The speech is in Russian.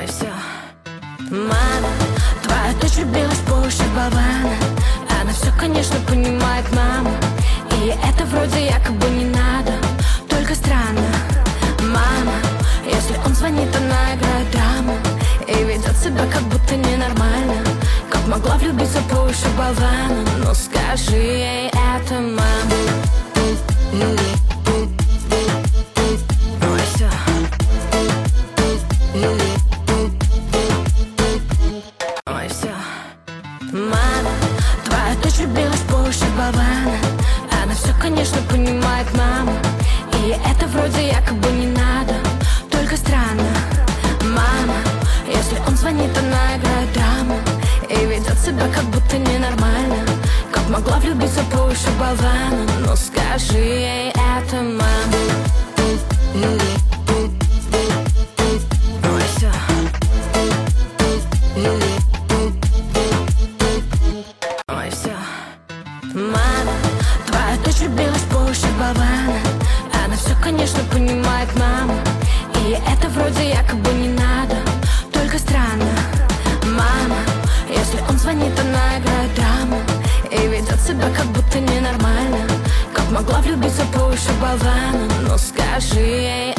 Ой, все. Мама, твоя дочь влюбилась по уши Бавана. Она все, конечно, понимает, мама. И это вроде якобы не надо. Только странно, мама, если он звонит, она играет драму и ведет себя как будто ненормально. Как могла влюбиться по уши Бавана? Ну скажи ей это, мама. Ой, все. Ой, все. Мама, твоя дочь влюбилась по уши Бавана. Она все, конечно, понимает, мама. И это вроде якобы не надо. Только странно, мама, если он звонит, она играет драму и ведет себя как будто ненормально. Как могла влюбиться по уши Бавана? Ну скажи ей это, мама. Ой, все. Ой, все. Мама, твоя дочь влюбилась по уши Бавана. Она все, конечно, понимает, мама. И это вроде якобы не надо. Только странно, мама, если он звонит, она играет драму и ведет себя как будто ненормально. Как могла влюбиться по уши Бавана? Ну скажи ей